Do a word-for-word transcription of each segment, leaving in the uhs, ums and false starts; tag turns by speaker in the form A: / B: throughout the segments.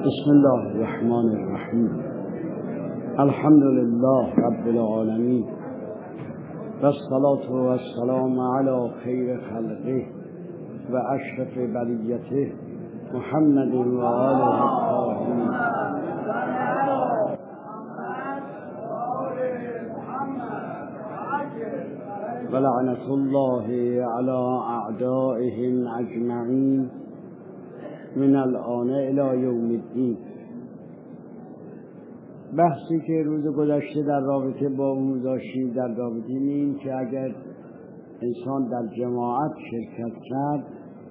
A: بسم الله الرحمن الرحیم. الحمد لله رب العالمین و الصلاة و السلام علی خیر خلقه و اشرف بریته محمد و آله الطاهرین. و لعنة الله علی اعدائهم اجمعین من الآن الی یوم الدین. بحثی که روز گذشته در رابطه با اون داشتیم در رابطه این که اگر انسان در جماعت شرکت کرد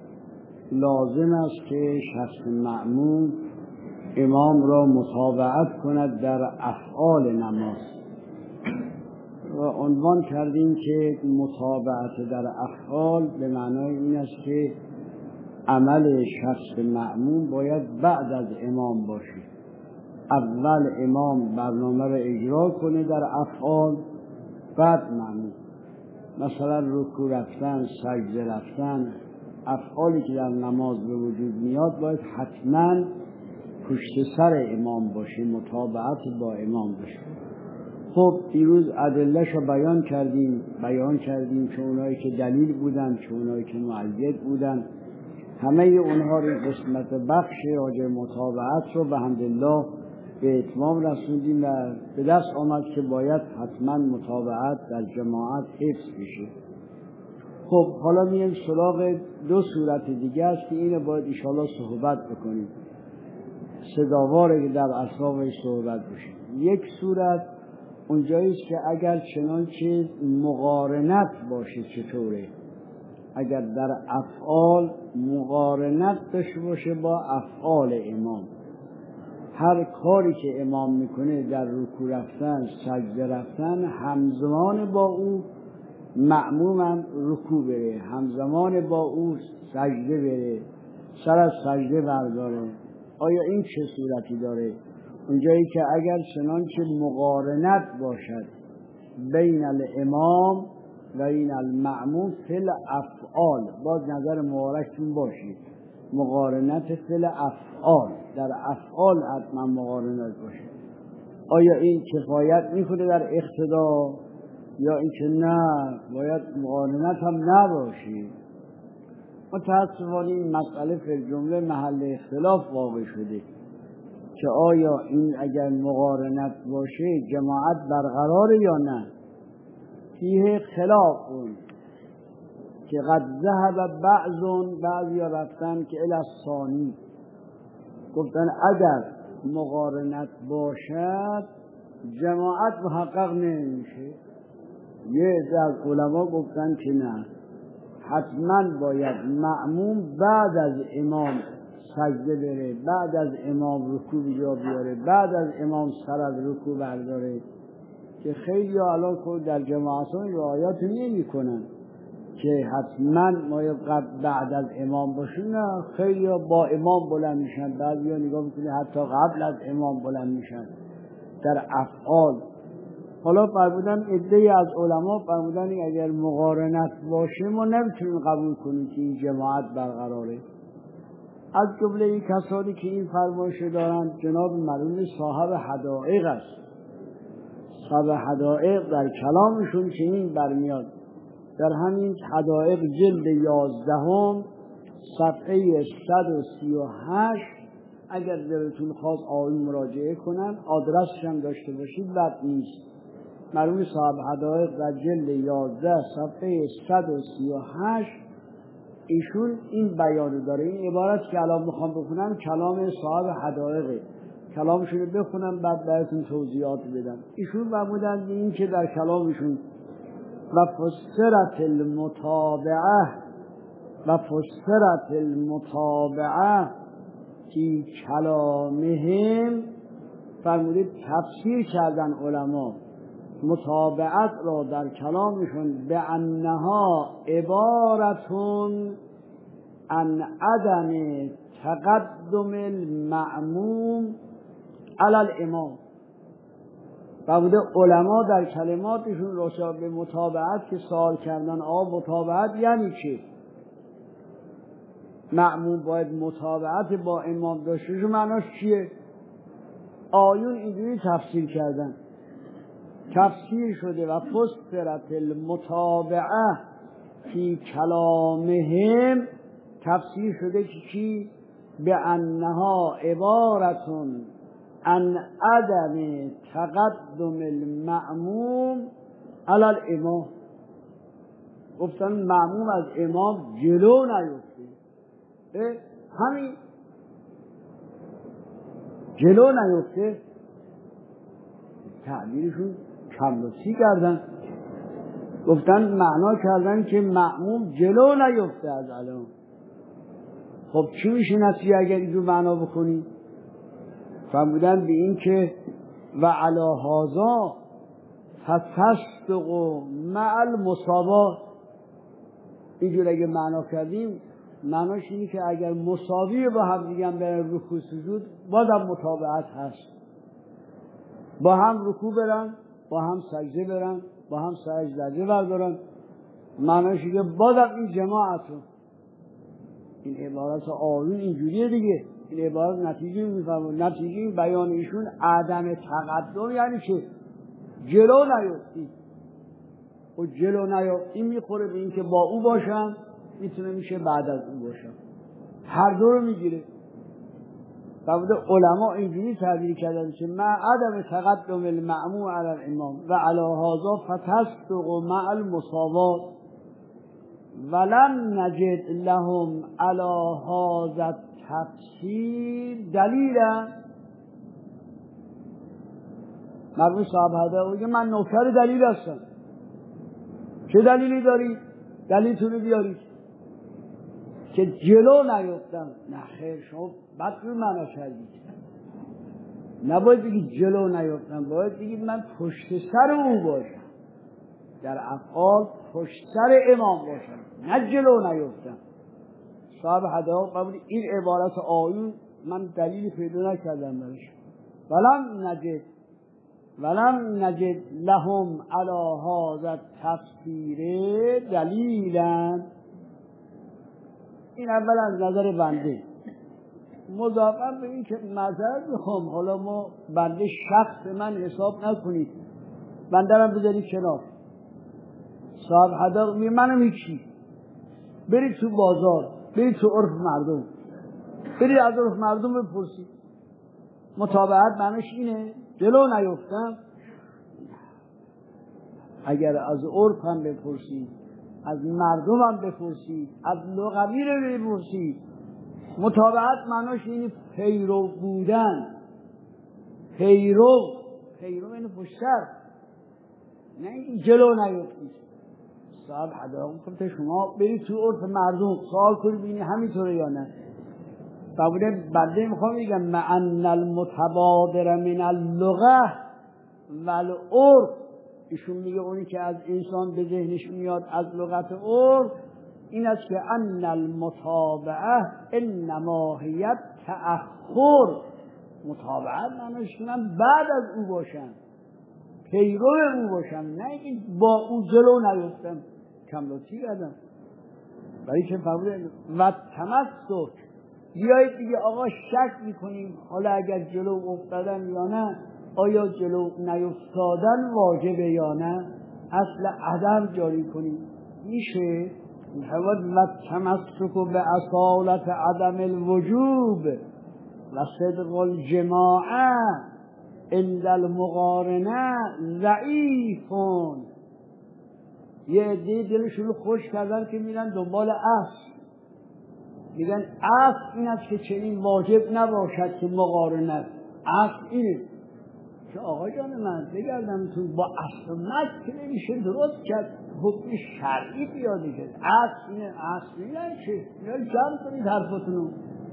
A: لازم است که شخص مأموم امام را متابعت کند در افعال نماز و عنوان کردیم که متابعت در افعال به معنای این است که عمل شخص مأموم باید بعد از امام باشه. اول امام برنامه را اجرا کنه در افعال، بعد مأموم. مثلا رکوع رفتن، سجده رفتن، افعالی که در نماز به وجود میاد باید حتما پشت سر امام باشه، متابعت با امام باشه. خب دیروز ادله‌اش رو بیان کردیم بیان کردیم که اونایی که دلیل بودن، که اونایی که مؤید بودن، همه اونها رو قسمت بخش راجع متابعت رو به حمدالله به اتمام رسوندیم و به دست آمد که باید حتما متابعت در جماعت حفظ بشه. خب حالا میایم سراغ دو صورت دیگه است که اینو باید انشاءالله صحبت بکنیم، صداواره که در اصحابش صحبت بشه. یک صورت اونجایی است که اگر چنانچه مقارنت باشه. چطوره؟ اگر در افعال مقارنت داشته باشه با افعال امام، هر کاری که امام میکنه در رکوع رفتن، سجده رفتن، همزمان با او مأموم هم رکوع بره، همزمان با او سجده بره، سر از سجده برداره. آیا این چه صورتی داره؟ اونجایی که اگر چنانچه مقارنت باشد بین الامام و این المأموم فی الافعال، باز نظر مبارکتون باشید، مقارنت فی الافعال، در افعال حتما مقارنت باشه. آیا این کفایت میکنه در اقتدا یا اینکه نه باید مقارنت هم نباشه؟ متاسفانه این مسئله فی جمله محل اختلاف واقع شده که آیا این اگر مقارنت باشه جماعت برقراره یا نه. فیه خلاف اون که قد ذهب بعضون، بعضی ها رفتن که الی الثانی، گفتن اگر مقارنت باشد جماعت محقق نمیشه. یه از علما گفتن که نه، حتما باید مأموم بعد از امام سجده بره، بعد از امام رکوع جا بیاره، بعد از امام سر از رکوع برداره، که خیلی الان در جماعت ها رعایت نمی کنن که حتما ما بعد از امام باشیم. نه، خیلی با امام بلند میشن، بعضی ها نگاه میکنی حتی قبل از امام بلند میشن در افعال. حالا فرمودن عده‌ای از علما فرمودن اگر مقارنت باشه ما نمیتونیم قبول کنیم که این جماعت برقراره. از جمله این کسانی که این فرمایش دارند جناب مرحوم صاحب حدائق است. صاحب حدائق در کلامشون چنین برمیاد، در همین حدائق جلد یازدهم صفحه صد و سی و هشت، اگر دلتون خواست آیه مراجعه کنن، آدرسش هم داشته باشید بد نیست. مرحوم صاحب حدائق در جلد یازده صفحه صد و سی و هشت ایشون این بیان داره. این عبارت که الان میخوام بخونم کلام صاحب حدائقه، کلامشون رو بخونم بعد براتون توضیحات بدم. ایشون فرمودند این که در کلامشون و فسرت المتابعه و فسرت المتابعه که کلامهم، فرمودید تفسیر کردن علما متابعت را در کلامشون به انها عبارتون عن عدم تقدم المأموم علی الامام. فرموده علما در کلماتشون راجع به متابعت که سوال کردن، آ متابعت یعنی چی؟ مأموم باید متابعت با امام داشته باشه. معناش چیه؟ آیون اینجوری تفسیر کردن، تفسیر شده و فسرت المتابعه فی کلامهم، تفسیر شده که چی؟ به انها عبارتون عن عدم تقدم المأموم علی الامام. گفتن مأموم از امام جلو نیفته، همین جلو نیفته. تعبیرشون کم‌لطفی کردن، گفتن معنا کردن که مأموم جلو نیفته از الان. خب چی میشه نتیجه اگر اینجور معنا بکنی؟ فرمودن به این که و علی هذا فتصدق مع المساوات. اینجور اگه معنا کردیم معناش اینه که اگر مساوی با هم دیگه برن رکوع سجود بازم متابعت هست، با هم رکوع برن، با هم سجده برن، با هم سجده بردارن، معناش اینه بازم این جماعتون. این عبارت آیون اینجوریه دیگه. این عبارت نتیجه میفهمون، نتیجه بیان ایشون عدم تقدم یعنی که جلو نیفتی. و جلو نیفتی میخوره به این که با او باشن، میتونه میشه بعد از او باشن، هر دو رو میگیره. بعد علما اینجوری تعبیر کردن که مع عدم تقدم المأموم علی الامام و علی هذا فتصدق مع المساوات ولم نجد لهم علی هذا التفسیر دلیلا. مرحوم صاحب هدا میگه من نوکر دلیل هستم. چه دلیلی دارید؟ دلیلتون رو بیارید که جلو نیفتم. نه خیر، شما بد رو معنا کردید. نباید بگید جلو نیفتم، باید بگید من پشت سر او باشم، در افعال پشت سر امام باشم، نه جلو نیفتم. صاحب هدا قبول این عبارت آیون من دلیلی پیدا نکردم برش. ولم نجد ولم نجد لهم علی هذا التفسیر دلیلا. این اول از نظر بنده، مضافاً به این که معذرت میخوام، حالا ما بنده شخص من حساب نکنید، بنده رو بذارید کنار. صاحب هدا می منم هیچی، برید تو بازار، برید تو عرف مردم، برید از عرف مردم بپرسید. متابعت معنیش اینه جلو نیفتم. اگر از عرف هم بپرسید، از مردم هم بپرسید، از لغوی رو بپرسید، متابعت معنیش اینه پیرو بودن. پیرو پیرو اینه پشتر، نه این جلو نیفتید. صاحب حداقل گفته شما برید تو عرف مردم سوال کنید ببینید همینطوره یا نه. بابونه بنده میخوام بگم معن المتبادر من اللغه و العرف. ایشون میگه اونی که از انسان به ذهنش میاد از لغت عرف این است که ان المتابعه انما هی تأخر. متابعت معنیش من بعد از او باشم، پیرو او باشم، نه اینکه با او جلو نیفتم. کم‌لطفی کردم برای که فرموده و تمسک. بیایید دیگه آقا شک میکنیم حالا اگر جلو افتادن یا نه، آیا جلو نیفتادن واجبه یا نه، اصل عدم جاری کنیم. میشه و تمسک به اصالت عدم الوجوب و صدق الجماعه عند المقارنه ضعیفون. یه عده دلشون خوش کردن که میرن دنبال اصل، میگن اصل این است که چنین واجب نباشد که مقارنت. اصل اینه که آقا جان من بگردم تو با اصل مد که نمیشه درست کرد، حکم شرعی بیاده کرد. اصل اینه. اصل اینه چه؟ یا جمع کنید حرفتونو.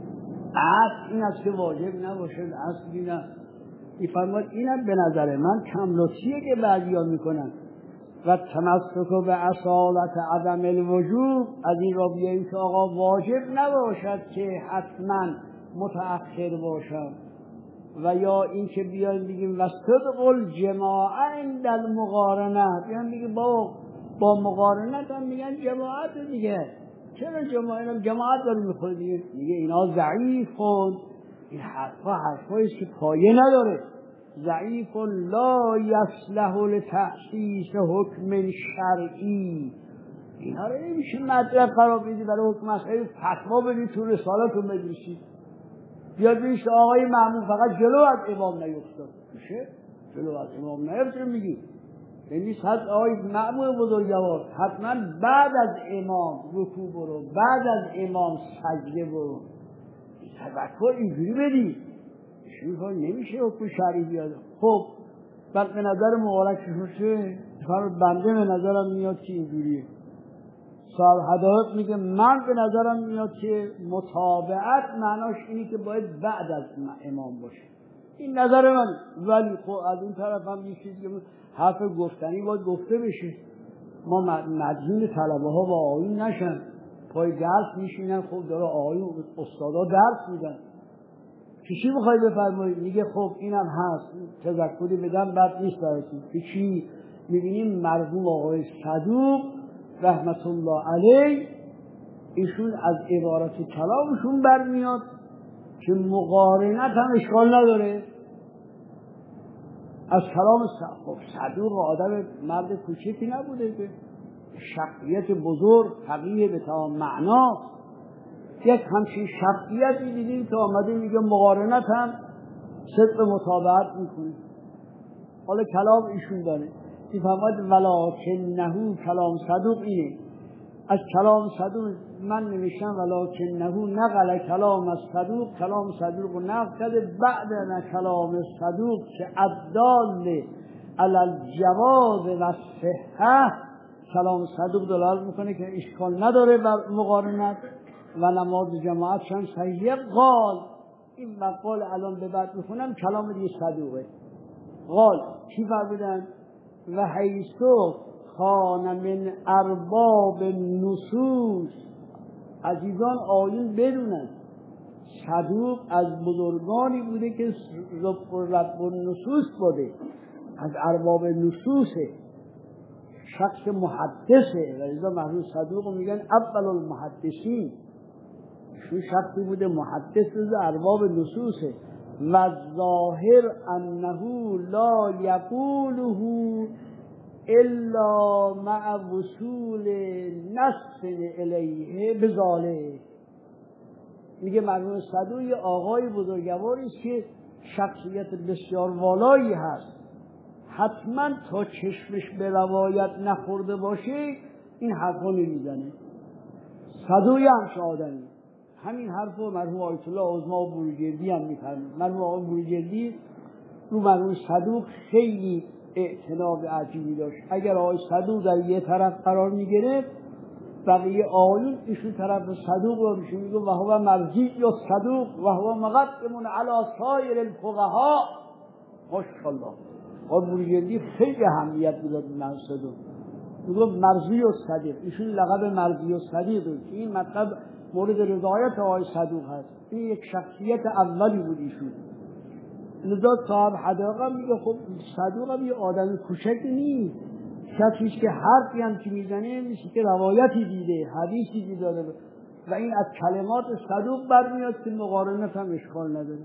A: اصل این است که واجب نباشد. اصل اینه. این فرماد اینه به نظر من کم‌لطفیه که بعضیا میکنن. و تمسک به اصالت عدم الوجوب از این را بیاییم که آقا واجب نباشد که حتما متأخر باشد. و یا این که بیایم بگیم و صدق الجماعه عند المقارنه، بیایم بگیم با با مقارنت هم میگن جماعت دیگه. چرا جماعت جماعت داره میخوره دیگه میگه اینا ضعیفون. این حرفا حرفایی که پایه نداره. ضعیف لا یصلح لتأسیس حکم شرعی. اینا رو نمیشه مطلب قرار بدی برای حکم شرعی، فتوا بدی تو رسالتون بنویسید. بیاد بگید آقای مأمون فقط جلو از امام نیفتاد. میشه؟ جلو از امام نیفتاد میگی. یعنی صد آقای مأمون بزرگوار حتما بعد از امام رکوع برو، بعد از امام سجده برو. تفکر اینجوری بدی. شیخان نمیشه حکم شرعی بیاد. خب بعد به نظر مبارکشون چه؟ بنده به نظرم میاد که اینجوریه. صاحب هدایت میگه من به نظرم میاد که متابعت معناش اینی که باید بعد از امام باشه. این نظر من. ولی خب از اون طرف هم یه چیزی که حرف گفتنی باید گفته بشه. ما مدیون طلبه ها با آیون نشن، پای درس میشینن. خب داره آیون استادا درس میدن. چی میخوای بفرمایید؟ میگه خب اینم هست، تذکری بدم بعد نیست براتون که چی. میبینیم مرحوم آقای صدوق رحمت الله علیه ایشون از عبارت کلامشون برمیاد که مقارنت هم اشکال نداره از کلام صدوق. صدوق آدم مرد کوچکی نبوده که شخصیت بزرگ فقیه به تمام معنا. یک همچین شخصیتی دیدیم که آمده میگه مقارنت هم صدق مطابقت میکنه. حالا کلام ایشون داره میفهمد ولکنه کلام صدوق اینه. از کلام صدوق من نوشتم ولکنه نقل کلام از صدوق، کلام صدوق نقل کرده بعد از کلام صدوق که الدال علی الجواز و الصحه. کلام صدوق دلالت میکنه که اشکال نداره بر مقارنت و نماز جماعت هم صحیحه. قال این مقال الان به بعد میخونم کلام دیگه صدوقه. قال چی فرمودن؟ و حیثو خان من ارباب نصوص. عزیزان آیون بدونن صدوق از بزرگانی بوده که رب النصوص بوده، از ارباب نصوصه، شخص محدثه. و لذا مرحوم صدوق میگن اول المحدثین. شو شخصی بوده محدث از ارباب نصوصه. و ظاهر انه لا یقوله الا مع وصول نص الیه بذاله. میگه مرحوم صدوق یه آقای بزرگواری است که شخصیت بسیار والایی هست، حتما تا چشمش به روایت نخورده باشه این حرفا نمیزنه. صدوق همش آدمی. همین حرفو مرحوم آیت الله عظما و بروجردی هم میفرمایند. مرحوم آقای بروجردی رو مرحوم صدوق خیلی اعتناب عجیبی داشت. اگر آقای صدوق در یه طرف قرار میگرفت بقیه آقایون ایشون طرف صدوق رو میشون میگه و هو مرضی یا صدوق و هو مقدم علی سایر الفقهاء. ماشاءالله. آقای بروجردی خیلی اهمیت میداد به صدوق. میگه مرضی و صدیق. ایشون لقب مرضی و صدیق که این مطلب مورد رضایت آقای صدوق هست. این یک شخصیت اولی بود ایشون. لذا صاحب حداقه میگه خب صدوق هم یه آدم کوچکی نیست، شخصیش که حرفی هم که میزنه میشه که روایتی دیده، حدیثی دیده و این از کلمات صدوق برمیاد که مقارنت هم اشکال نداره.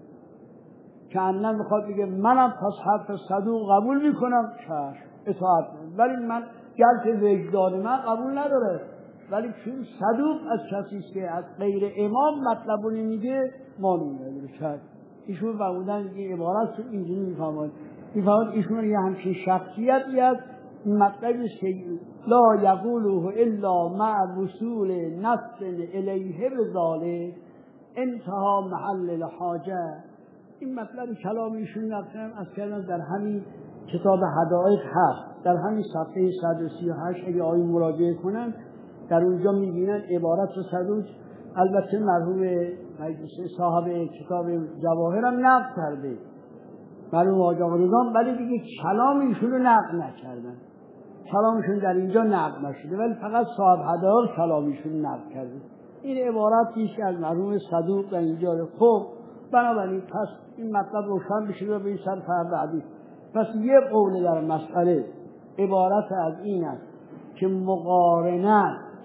A: که انا میخواد بگه منم پس حرف صدوق قبول میکنم، چشم اطاعت کنم، ولی من گرچه وجدان من قبول نداره، ولی چون صدوق از کسیست که از غیر امام مطلبو نمیگه ما نمیداره. چشم ایشون فرمودن که عبارت رو اینجوری میفهمند میفهمند ایشون یه همچین شخصیتی از مطلبی که لا یقوله الا مع وصول نص الیه بذاله انتها محل الحاجه. این مطلب کلام ایشون نفتم از کردن در همین کتاب حدائق هست، در همین صفحه صد و سی و هشت اگه آیون مراجعه کنن در اونجا میبینن عبارت رو صدوق. البته مرحوم مجلس صاحب کتاب جواهر هم نقل کرده مرحوم حاج آقا رضا، ولی دیگه کلام ایشون رو نقل نکردن، کلامشون در اینجا نقل نشده، ولی فقط صاحب حدائق کلامشون نقل کرده. این عبارتی که از مرحوم صدوق در اینجا. خب بنابراین پس این مطلب روشن بشه و به این سر فرد حدیث. پس یه قول در مسئله عبارت از این است که مقارنت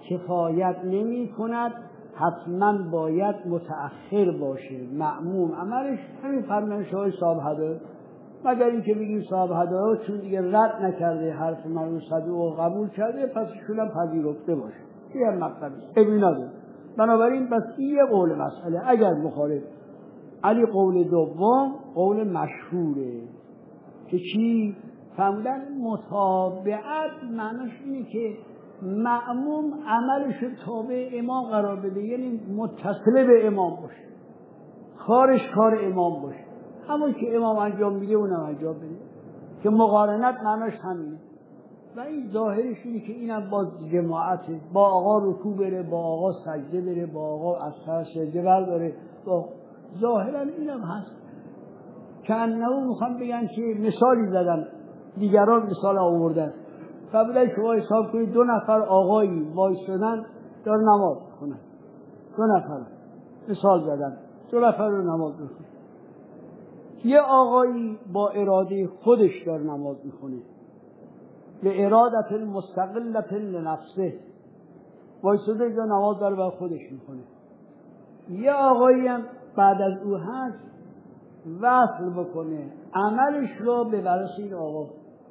A: کفایت نمی کند، حتما باید متأخر باشه. مأموم عملش همین فرمایش های صاحب هدایت، مگر اینکه بگیم صاحب هدایت چون دیگه رد نکرده حرف من رو صدوق و قبول کرده پس شونم پذیرفته باشه. این هم مطلب است، ابی نداره. بنابراین بس این یه قول مسئله. اگر مخالف علی قول دوم قول مشهوره که چی؟ فهمدن متابعت معناش اینه که مأموم عملش تابع امام قرار بده، یعنی متصل به امام باشه، کارش کار امام باشه، همون که امام انجام میده اونم انجام بده، که مقارنت معناش همینه. و این ظاهرش اینه که اینم باز جماعته، با آقا رکوع بره، با آقا سجده بره، با آقا از سر سجده برداره، با ظاهرا اینم هست. که انه میخوام بگن که مثالی زدن، دیگران مثال آوردن، قبلا شما حساب کنید دو نفر آقایی وایسادن دار نماز کنن، دو نفر مثال زدن دو نفر رو نماز میخونه. یه آقایی با اراده خودش دار نماز میخونه، به ارادت مستقلت لنفسه وایساده دار نماز داره با خودش میخونه. یه آقایی هم بعد از او هست وصل بکنه عملش رو به ورث این آقا.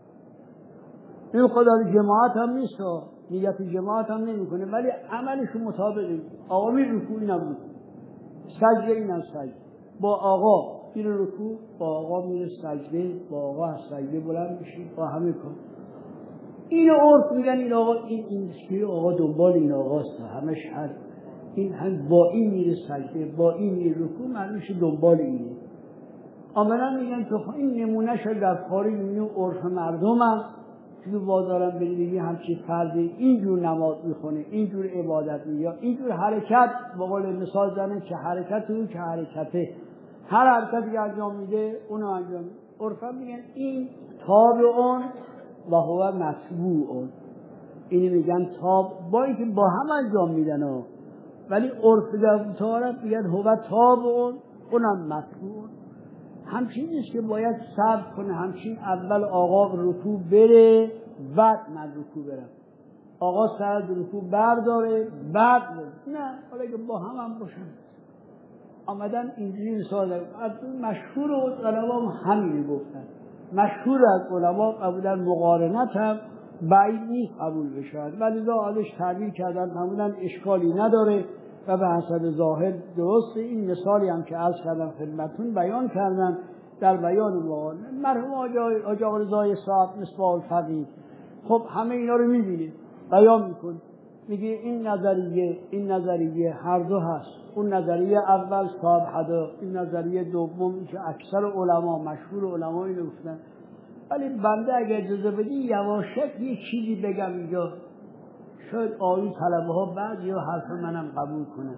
A: این خدا جماعت هم نیست، نیت جماعت هم نمی کنه، ولی عملش رو مطابقه. آقا می رکوع اینم رکوع، سجده اینم سجده، با آقا میره رکوع، با آقا میره سجده، با آقا از سجده بلند میشه، با همه کار. اینو عرف میگن این آقا این این آقا دنبال این آقاست، همش هر این هم با این میره سجده، با این میره رکوع، معنیش دنبال اینه. عملا میگن تو این نمونه شد در خارج اینو عرف مردم هم تو بازارم بگیری همچین فرد اینجور نماز میخونه، اینجور عبادت میگه، اینجور حرکت، با قول مثال زنه که حرکت اون که حرکته، هر حرکتی که انجام میده اونو انجام میده. عرفا میگن این تابعون و هو متبوعون، اینو میگن تاب، با اینکه با هم انجام میدن ها، ولی عرف در طارت میگن هو تابعون اونم متبوعون. همچین نیست که باید صبر کنه، همچین اول آقا رکوع بره بعد من رکوع برم، آقا سر رکوع برداره بعد بره. نه، حالا که با هم هم باشن آمدن اینجوری مثال دارم. از مشهور علما همین گفتن، مشهور از علما قبولن مقارنت هم بعید نیست قبول بشن، ولی ازش تعبیر کردن همونن اشکالی نداره و به حسب ظاهر درسته. این مثالی هم که عرض کردم خدمتتون بیان کردم در بیان مقارنه. مرحوم آقا رضای صاحب مصباح الفقیه خب همه اینا رو میبینید بیان میکنه، میگه این نظریه این نظریه هر دو هست. اون نظریه اول صاحب حدا، این نظریه دوم که اکثر علما مشهور علما اینو گفتن. ولی بنده اگه اجازه بدی یواشک یه چیزی بگم اینجا، شاید آیی طلبه ها بعد یا حرف منم قبول کنن.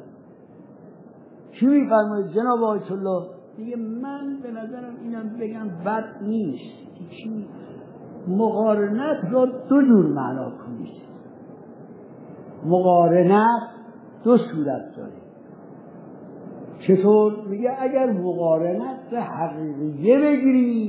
A: چی میفرماید جناب آیت الله؟ دیگه من به نظرم اینم بگم بد نیست. چی؟ مقارنت را دو جور معنا کنید. مقارنت دو صورت داره. چطور؟ میگه اگر مقارنت حقیقیه بگیری،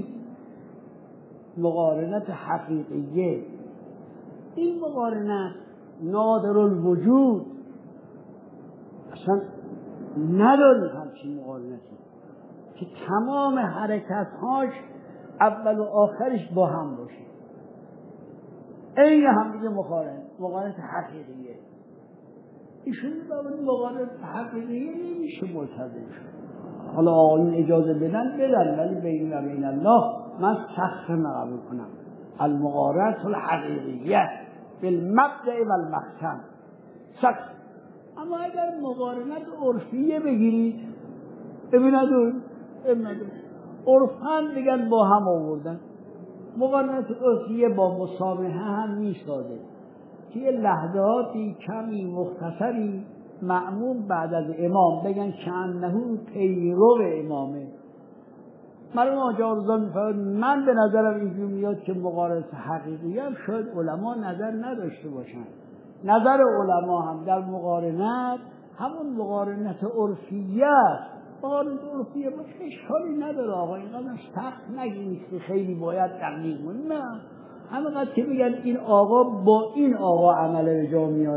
A: مقارنت حقیقیه، این مقارنت نادر الوجود، اصلا نداری همچین مقارنتی که تمام حرکتهاش اول و آخرش با هم باشه، این هم دیگه مقارنت مقارنت حقیقیه. ایشون باید مقارنت حقیقیه نمیشه ملتزم شد. حالا آقایون اجازه بدن بدن، ولی بین و بین الله من سخت نقبول کنم المقارنت الحقیقیه بالمبدأ و المختم سخت. اما اگر مقارنت عرفیه بگیرید ببیندون ببیندون عرفان دیگر با هم آوردن. مقارنت عرفیه با مسامحه هم میسازه که یه لحظاتی کمی مختصری مأموم بعد از امام بگن که انه پیرو امامه. مرحوم آقا رضا میفرماید من به نظرم اینجور میاد که مقارنت حقیقی هم شاید علما نظر نداشته باشن. نظر علما هم در مقارنت همون مقارنت عرفیه است. مقارنت عرفیه باشه اشکالی نداره. آقا اینقدر سخت نگید که خیلی باید دقیق کنید. نه، همینقدر که میگن این آقا با این آقا عمل به جا میاره،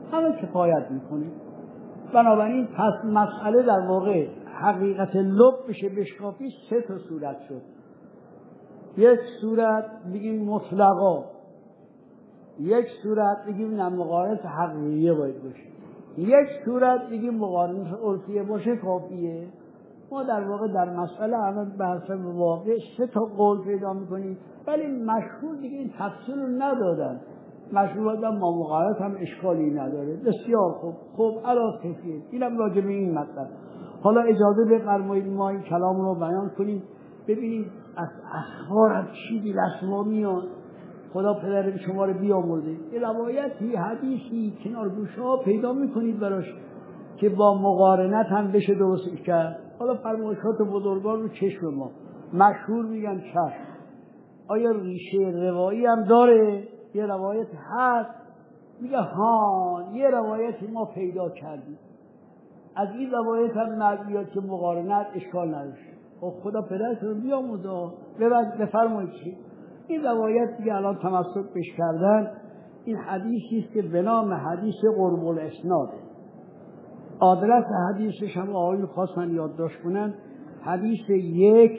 A: همه کفایت میکنه. بنابراین پس مسئله در واقع حقیقت لب بشه بشکافی سه تا صورت شد. یک صورت بگیم مطلقا، یک صورت بگیم نه مقارنت حقیقیه باید باشه، یک صورت بگیم مقارنت عرفیه باشه کافیه. ما در واقع در مسئله همه بحث واقع سه تا قول پیدا میکنیم، ولی مشهور دیگه این تفسیر رو ندادن. مشهور بودن ما مقارنت هم اشکالی نداره. بسیار خوب. خب علا کفیه. اینم راجع به این مطلب. حالا اجازه بفرمایید ما این کلام رو بیان کنیم. ببینید از اخبار از چی بی‌لسوا میاد. خدا پدر شما رو بیامرزه. یه روایتی حدیثی کنار گوشه ها پیدا میکنید براش که با مقارنت هم بشه درست کرد. حالا فرمایشات بزرگان رو چشم ما مشهور میگن چشم. آیا ریشه روایی هم داره؟ یه روایت هست میگه ها یه روایتی ما پیدا کردیم، از این روایت هم معلومه که مقارنت اشکال نداشت. خب خدا پدرتون بیامرزه. بفرمایید چی این روایت دیگه الان تمسک بش کردن. این حدیثی است که به نام حدیث قرب الاسناد. آدرس حدیثش هم آقایون خواستن یادداشت کنن. حدیث یک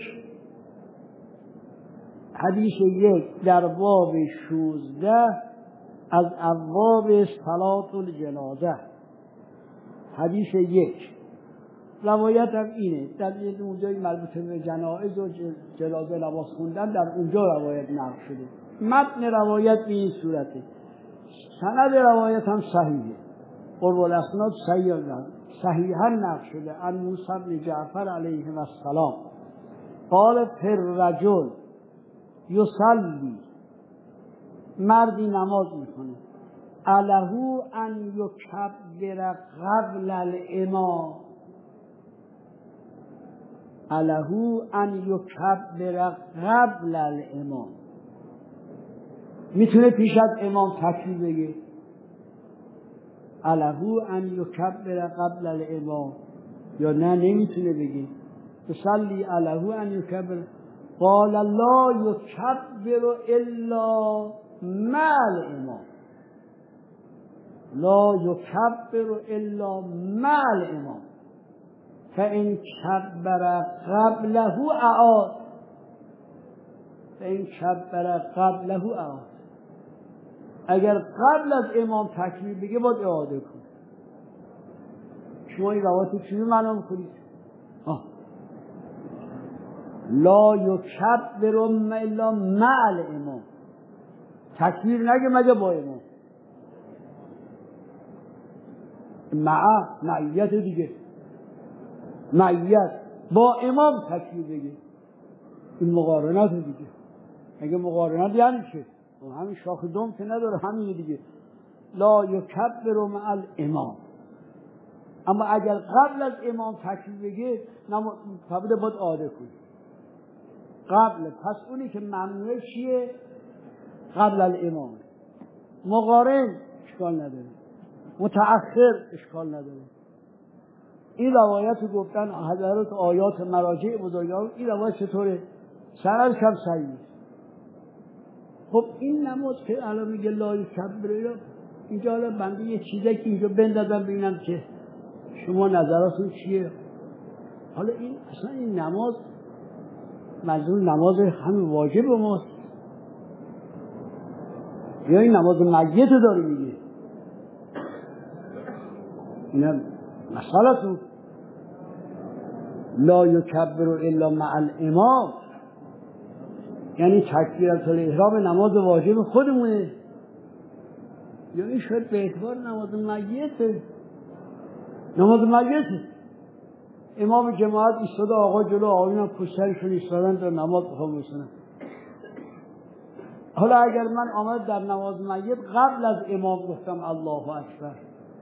A: حدیث یک در باب شوزده از ابواب صلاة الجنازه. حدیث یک روایت هم اینه، در اونجای مربوط به جنائز و جنازه نماز خوندن در اونجا روایت نقل شده. متن روایت به این صورته. سند روایت هم صحیحه. قرب الاسناد صحیح صحیحا نقل شده. عن موسی بن جعفر علیه السلام قال فر رجل یصلی، مردی نماز میکنه، علهو ان یکبر قبل الامام، علهو ان یکبر قبل الامام، میتونه پیش از امام تکبیر بگه. علهو ان یکبر قبل الامام، یا نه نمیتونه بگه. تصلی علهو ان یکبر، قال لا یکبر الا مع الامام، لا یکبر الا مع الامام فان کبر قبله اعاد، فان کبر قبله اعاد، اگر قبل از امام تکبیر بگه باید اعاده کنه. شما این روایت چی معنا می‌کنید؟ لا یکبر الا مع الامام، تکبیر نگه مگه با امام. مع معیت دیگه، معیت با امام تکبیر بگه. این مقارنت دیگه. اگه مقارنت یعنی چه؟ همین شاخ دوم که نداره، همین دیگه. لا یکبر مع الامام. اما اگر قبل از امام تکبیر بگه نماز باید عاده کنی. قبل، پس اونی که ممنوعه چیه؟ قبل الامام. مقارن اشکال نداره، متأخر اشکال نداره. این روایت رو گفتن حضرات آیات مراجع بزرگان. این روایت چطوره؟ سندش هم صحیح. خب این نماز که الان میگه لا یکبر، اینجا الان بنده یه چیزی که اینجا بندازم ببینم که شما نظراتون چیه. حالا این اصلا این نماز منظور نماز همین واجب ماست یا این نماز میت داره میگه؟ اینم مسئلتون. لا یکبر الا مع الامام یعنی تکبیرة الاحرام نماز واجب خودمونه، یعنی شاید به اعتبار نماز میت. نماز میت امام جماعت ایستاده، آقا جلو، آقایون هم پشت سرشون ایستادن در نماز بخوام بسنن. حالا اگر من آمد در نماز میت قبل از امام گفتم الله اکبر،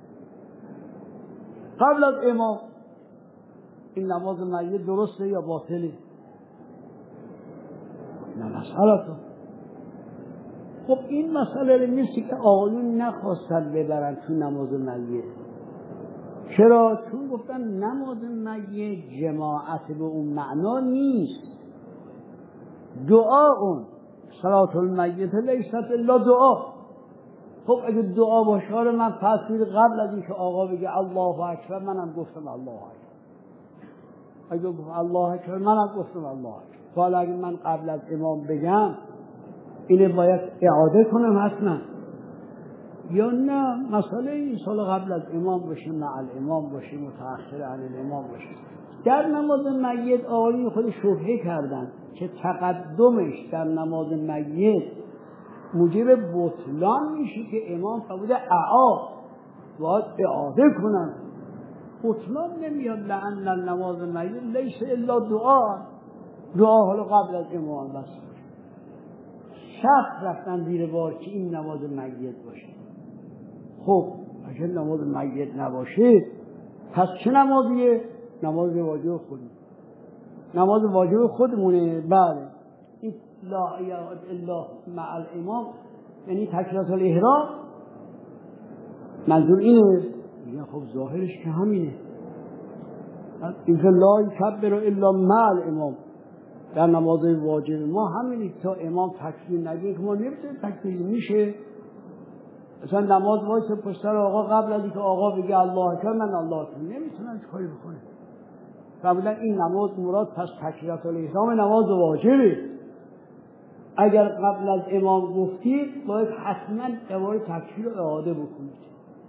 A: قبل از امام، این نماز میت درسته یا باطله؟ نه مسئله تو. خب این مسئله نیستی که آقایون نخواستن ببرن تو نماز میت. چرا؟ چون گفتن نماز میت جماعت به اون معنا نیست. دعا اون صلاة المیت لیست الا دعا. خب اگه دعا باشه رو من تصویر قبل از اینکه آقا بگه الله اکبر منم گفتم الله اکبر، اگه گفت الله اکبر منم گفتم الله اکبر. حالا اگه من قبل از امام بگم اینه باید اعاده کنم حتما یا نه؟ مسئله این سال قبل از امام باشه، مع الامام باشه، متأخر عن الامام باشه. در نماز میت آقایون خود شبهه کردن که تقدمش در نماز میت موجب بطلان میشه که امام فرموده اعاد باید اعاده کنن. بطلان نمیاد، لأن النماز میت لیس الا دعا، دعا حالا قبل از امام بس. شرط رفتن زیر بار که این نماز میت باشه. خب اگه نماز میت نباشه پس چه نمازیه؟ نماز واجب خودی، نماز واجب خودمونه. بله این لا یعد الا مع الامام یعنی تکبیرات الاحرام، منظور اینه. میگن خب ظاهرش که همینه، این که لا یکبر الا مع الامام در نماز واجب ما همینه. تا امام تکبیر نگه که ما نمیتونیم تکبیر میشه. مثلا نماز وایسه پشت سر آقا قبل از اینکه آقا بگه الله اکبر من الله اکبر نمیتونن کاری بکنه. فرمودن این نماز مراد پس تکبیرات الاحرام نماز واجبه. اگر قبل از امام گفتید باید حتما دوباره تکبیر رو اعاده بکنید.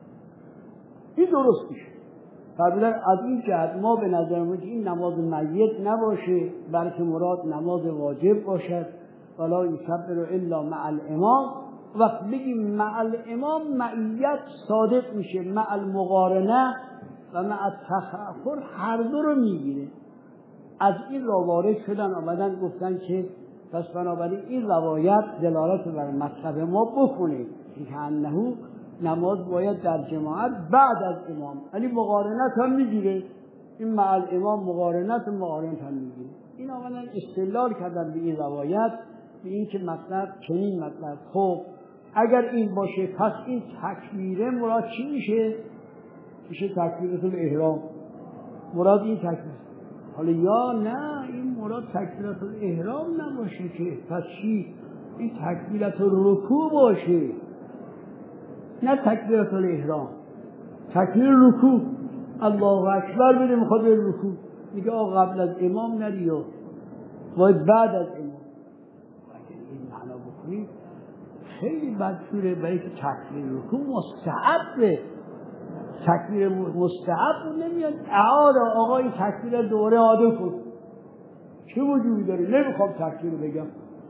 A: این درست میشه. فرمودن از این جهت ما به نظر میاد این نماز میت نباشه بلکه مراد نماز واجب باشد. ولا یکبر الا مع الامام. وقت بگیم مع الامام معیت صادق میشه، مع المقارنه و مع التفاخر هر دو رو میگیره. از این را وارد شدن آمدن گفتن که پس بنابراین این روایت دلالت بر مطلب ما بکنه که انه نماز باید در جماعت بعد از امام، یعنی مقارنت هم میگیره. این مع الامام مقارنت و مقارنت هم میگیره. این آمدن استدلال کردن به این روایت به این که مطلب چنین مطلب. خب اگر این باشه پس این تکبیره مراد چی میشه؟ میشه تکبیرات الاحرام. مراد این تکبیر. حالا یا نه این مراد تکبیرات الاحرام نباشه که پس چی؟ این تکبیرات الرکوع باشه، نه تکبیرات الاحرام. تکبیر رکوع الله اکبر بده میخواد به رکوع میگه آقا قبل از امام نریا باید بعد از امام. اگر این معنا بکنید خیلی بدجوره، برای که تکبیر رکوع مستحبه. تکبیر مستحب نمیاد اعاده آقا این تکبیر دوره عاده کن. چه وجودی داره؟ نمیخوام تکبیر بگم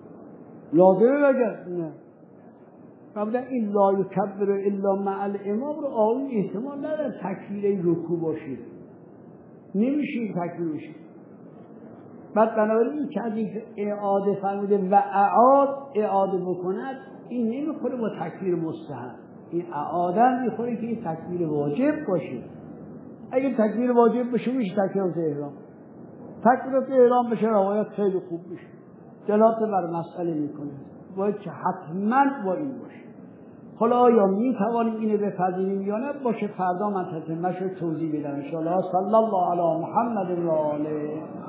A: لازمه بگم نه. فرمودن این لا یکبر الا مع الامام رو آقا احتمال نداره تکبیر رکوع باشه، نمیشه این تکبیر بشه. بعد بنابراین این که از این اعاده فرموده و اعاد اعاده بکند این نمیخوره با تکبیر مستحب. این اعاده میخوره که این تکبیر واجب باشه. اگه تکبیر واجب بشه میشه تکبیرات احرام. تکبیرات احرام بشه روایت خیلی خوب میشه، دلالت بر مسئله میکنه. باید که حتما با این باشه. حالا آیا میتوانیم اینو بپذیریم یا نه؟ باشه فردا من تتمه‌اش رو توضیح بدم ان شاء الله. صلی الله علی محمد و آله